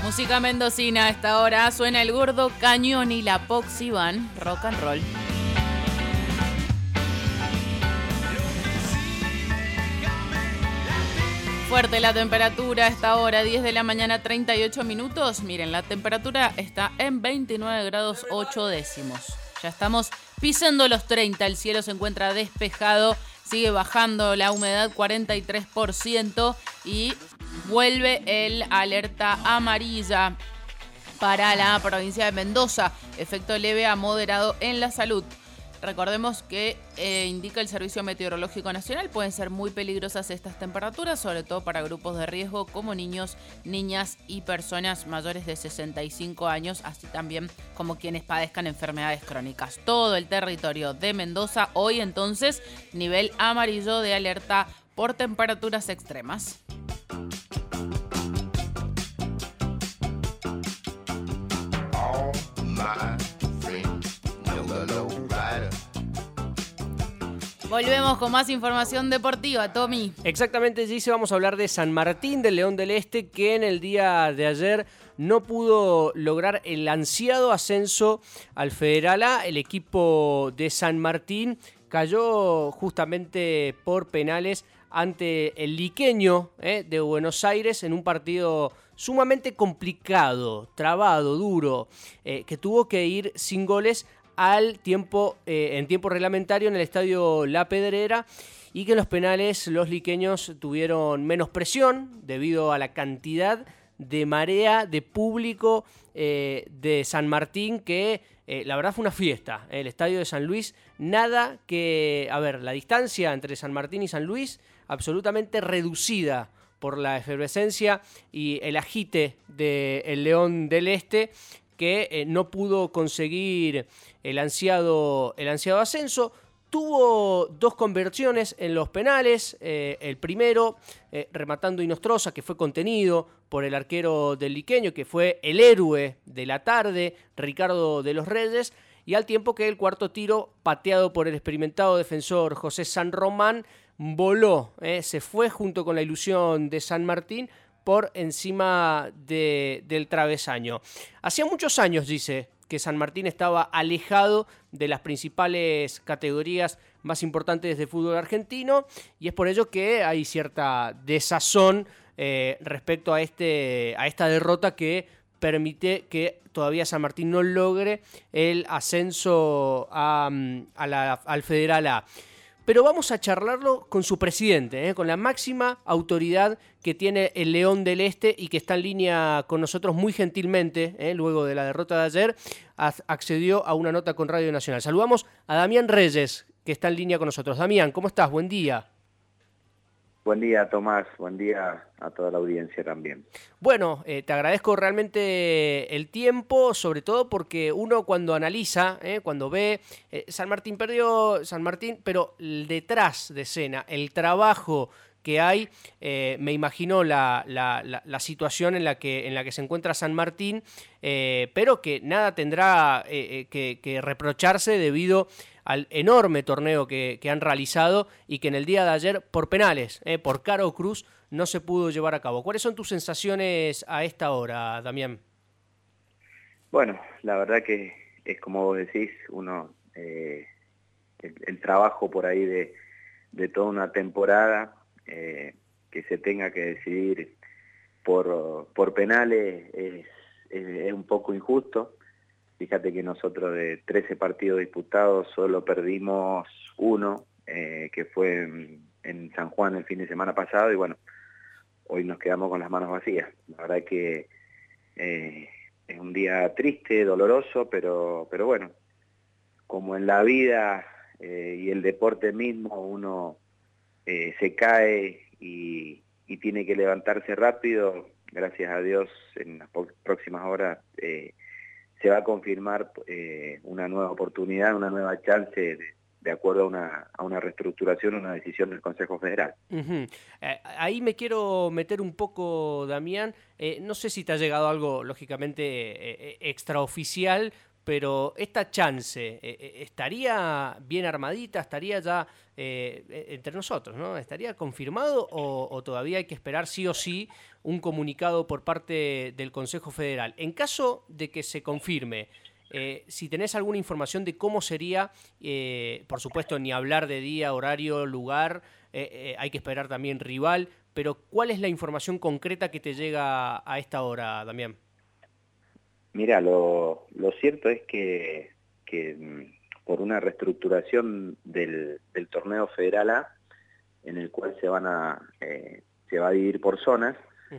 Música mendocina a esta hora. Suena el Gordo Cañón y la Poxy Van. Rock and roll. Fuerte la temperatura a esta hora, 10 de la mañana, 38 minutos. Miren, la temperatura está en 29 grados 8 décimos. Ya estamos pisando los 30, el cielo se encuentra despejado, sigue bajando la humedad 43% y vuelve el alerta amarilla para la provincia de Mendoza. Efecto leve a moderado en la salud. Recordemos que indica el Servicio Meteorológico Nacional, pueden ser muy peligrosas estas temperaturas, sobre todo para grupos de riesgo como niños, niñas y personas mayores de 65 años, así también como quienes padezcan enfermedades crónicas. Todo el territorio de Mendoza hoy entonces nivel amarillo de alerta por temperaturas extremas. Volvemos con más información deportiva, Tommy. Exactamente, Gise, vamos a hablar de San Martín del León del Este, que en el día de ayer no pudo lograr el ansiado ascenso al Federal A. El equipo de San Martín cayó justamente por penales ante el Liqueño de Buenos Aires en un partido sumamente complicado, trabado, duro, que tuvo que ir sin goles al tiempo, en tiempo reglamentario en el estadio La Pedrera, y que en los penales los liqueños tuvieron menos presión debido a la cantidad de marea de público de San Martín, que la verdad fue una fiesta. El estadio de San Luis, nada que... A ver, la distancia entre San Martín y San Luis absolutamente reducida por la efervescencia y el agite del León del Este, que no pudo conseguir el ansiado ascenso. Tuvo dos conversiones en los penales, el primero rematando Inostroza, que fue contenido por el arquero del Liqueño, que fue el héroe de la tarde, Ricardo de los Reyes, y al tiempo que el cuarto tiro, pateado por el experimentado defensor José San Román, voló, se fue junto con la ilusión de San Martín por encima del travesaño. Hacía muchos años, dice, que San Martín estaba alejado de las principales categorías más importantes del fútbol argentino, y es por ello que hay cierta desazón respecto a esta derrota que permite que todavía San Martín no logre el ascenso al Federal A. Pero vamos a charlarlo con su presidente, con la máxima autoridad que tiene el León del Este y que está en línea con nosotros muy gentilmente, luego de la derrota de ayer, accedió a una nota con Radio Nacional. Saludamos a Damián Reyes, que está en línea con nosotros. Damián, ¿cómo estás? Buen día. Buen día, Tomás. Buen día a toda la audiencia también. Bueno, te agradezco realmente el tiempo, sobre todo porque uno cuando analiza, cuando ve, San Martín perdió, San Martín, pero detrás de escena, el trabajo que hay, me imagino la situación en la que se encuentra San Martín, pero que nada tendrá que reprocharse debido al enorme torneo que han realizado y que en el día de ayer, por penales, por Caro Cruz, no se pudo llevar a cabo. ¿Cuáles son tus sensaciones a esta hora, Damián? Bueno, la verdad que es como vos decís, uno el trabajo por ahí de toda una temporada, que se tenga que decidir por penales es un poco injusto. Fíjate que nosotros de 13 partidos disputados solo perdimos uno, que fue en San Juan el fin de semana pasado, y bueno, hoy nos quedamos con las manos vacías. La verdad que es un día triste, doloroso, pero bueno, como en la vida y el deporte mismo, uno se cae y tiene que levantarse rápido. Gracias a Dios, en las próximas horas se va a confirmar una nueva oportunidad, una nueva chance de acuerdo a una reestructuración, una decisión del Consejo Federal. Uh-huh. Ahí me quiero meter un poco, Damián. No sé si te ha llegado algo, lógicamente, extraoficial, pero esta chance estaría bien armadita, estaría ya entre nosotros, ¿no? ¿Estaría confirmado o todavía hay que esperar sí o sí un comunicado por parte del Consejo Federal. En caso de que se confirme, si tenés alguna información de cómo sería, por supuesto ni hablar de día, horario, lugar, hay que esperar también rival, pero ¿cuál es la información concreta que te llega a esta hora, Damián? Mira, lo cierto es que por una reestructuración del torneo Federal A, en el cual se va a dividir por zonas,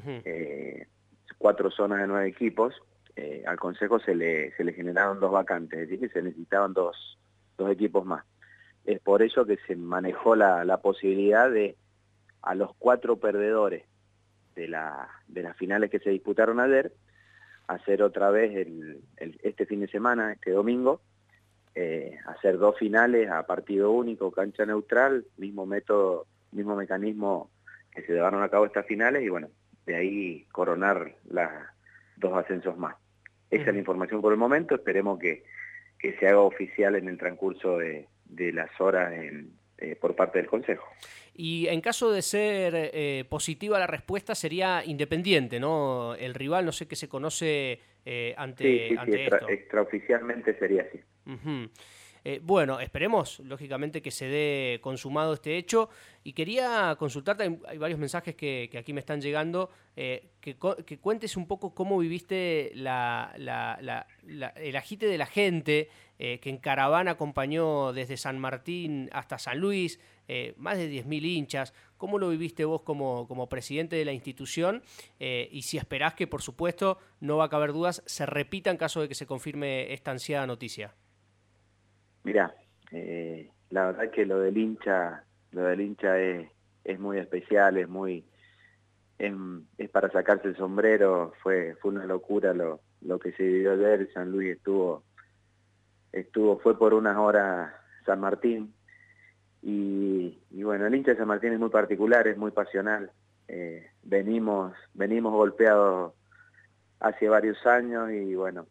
4 zonas de 9 equipos, al Consejo se le generaron 2 vacantes, es decir, que se necesitaban dos equipos más. Es por ello que se manejó la posibilidad de a los 4 perdedores de las finales que se disputaron ayer, hacer otra vez este fin de semana, este domingo, hacer 2 finales a partido único, cancha neutral, mismo método, mismo mecanismo que se llevaron a cabo estas finales, y bueno, de ahí coronar 2 ascensos más. Esa es la información por el momento, esperemos que se haga oficial en el transcurso de las horas por parte del Consejo. Y en caso de ser positiva la respuesta, sería Independiente, ¿no? El rival, no sé qué se conoce ante esto. Extraoficialmente sería así. Bueno, esperemos, lógicamente, que se dé consumado este hecho. Y quería consultarte, hay varios mensajes que aquí me están llegando, que cuentes un poco cómo viviste el agite de la gente que en caravana acompañó desde San Martín hasta San Luis, más de 10.000 hinchas. ¿Cómo lo viviste vos como presidente de la institución? Y si esperás que, por supuesto, no va a caber dudas, se repita en caso de que se confirme esta ansiada noticia. Mirá, la verdad que lo del hincha es muy especial, es para sacarse el sombrero. Fue una locura lo que se vivió ayer. San Luis fue por unas horas San Martín, y bueno, el hincha de San Martín es muy particular, es muy pasional. Venimos golpeados hace varios años, y bueno,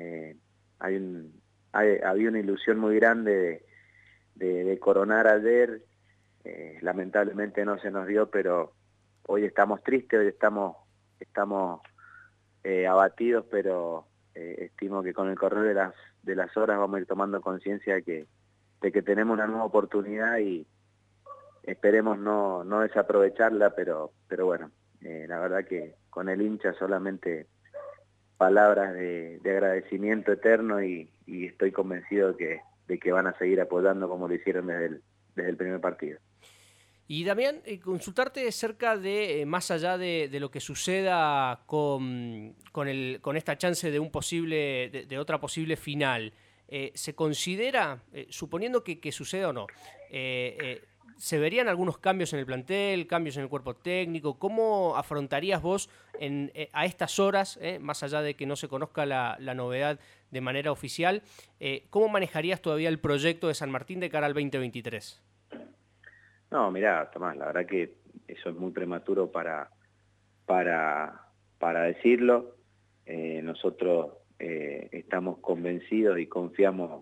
había una ilusión muy grande de coronar ayer. Lamentablemente no se nos dio, pero hoy estamos tristes, hoy estamos abatidos, pero estimo que con el correr de las horas vamos a ir tomando conciencia de que tenemos una nueva oportunidad, y esperemos no desaprovecharla, pero bueno, la verdad que con el hincha solamente palabras de agradecimiento eterno, y estoy convencido de que van a seguir apoyando como lo hicieron desde el primer partido. Y Damián, consultarte cerca de, más allá de lo que suceda con esta chance de de otra posible final, ¿se considera, suponiendo que suceda o no, se verían algunos cambios en el plantel, cambios en el cuerpo técnico? ¿Cómo afrontarías vos a estas horas, más allá de que no se conozca la novedad de manera oficial, cómo manejarías todavía el proyecto de San Martín de cara al 2023? No, mirá, Tomás, la verdad que eso es muy prematuro para decirlo. Nosotros estamos convencidos y confiamos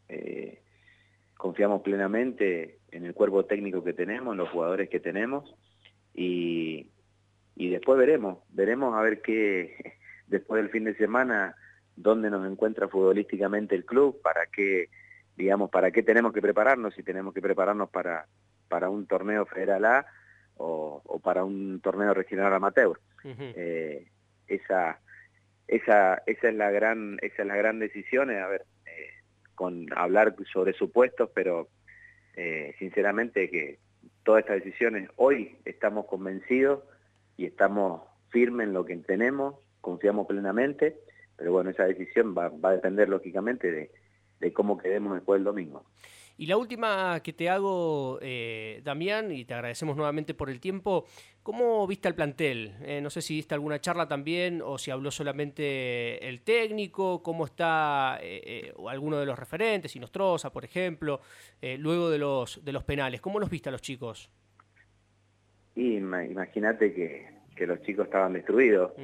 plenamente en el cuerpo técnico que tenemos, en los jugadores que tenemos, y después veremos a ver qué, después del fin de semana, dónde nos encuentra futbolísticamente el club, para qué tenemos que prepararnos, si tenemos que prepararnos para un torneo Federal A o para un torneo regional amateur. Esa es la gran decisión, a ver, con hablar sobre supuestos, pero sinceramente que todas estas decisiones, hoy estamos convencidos y estamos firmes en lo que tenemos, confiamos plenamente, pero bueno, esa decisión va a depender lógicamente de cómo quedemos después del domingo. Y la última que te hago, Damián, y te agradecemos nuevamente por el tiempo, ¿cómo viste al plantel? No sé si diste alguna charla también o si habló solamente el técnico, cómo está alguno de los referentes, Inostroza, por ejemplo, luego de los penales. ¿Cómo los viste a los chicos? Y imagínate que los chicos estaban destruidos.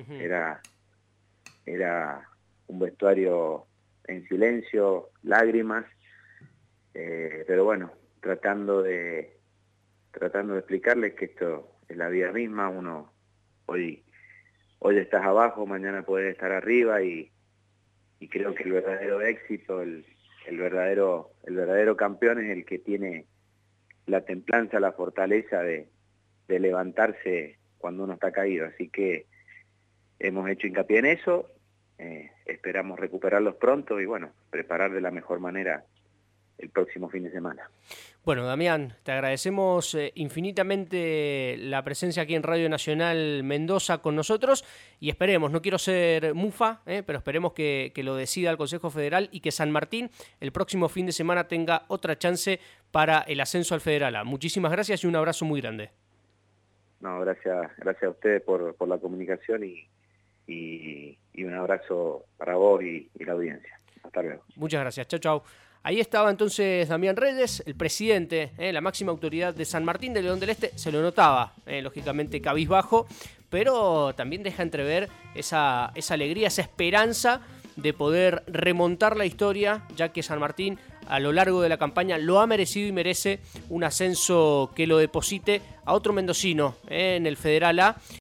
Era un vestuario en silencio, lágrimas, pero bueno, tratando de explicarles que esto es la vida misma. Uno hoy hoy estás abajo, mañana puedes estar arriba y creo que el verdadero éxito, el verdadero campeón es el que tiene la templanza, la fortaleza de levantarse cuando uno está caído. Así que hemos hecho hincapié en eso, esperamos recuperarlos pronto y bueno, preparar de la mejor manera el próximo fin de semana. Bueno, Damián, te agradecemos infinitamente la presencia aquí en Radio Nacional Mendoza con nosotros y esperemos, no quiero ser mufa, pero esperemos que lo decida el Consejo Federal y que San Martín el próximo fin de semana tenga otra chance para el ascenso al Federal A. Muchísimas gracias y un abrazo muy grande. No, gracias a ustedes por la comunicación y un abrazo para vos y la audiencia. Hasta luego. Muchas gracias, chao, chao. Ahí estaba entonces Damián Reyes, el presidente, la máxima autoridad de San Martín de León del Este. Se lo notaba, lógicamente, cabizbajo, pero también deja entrever esa alegría, esa esperanza de poder remontar la historia, ya que San Martín a lo largo de la campaña lo ha merecido y merece un ascenso que lo deposite a otro mendocino en el Federal A.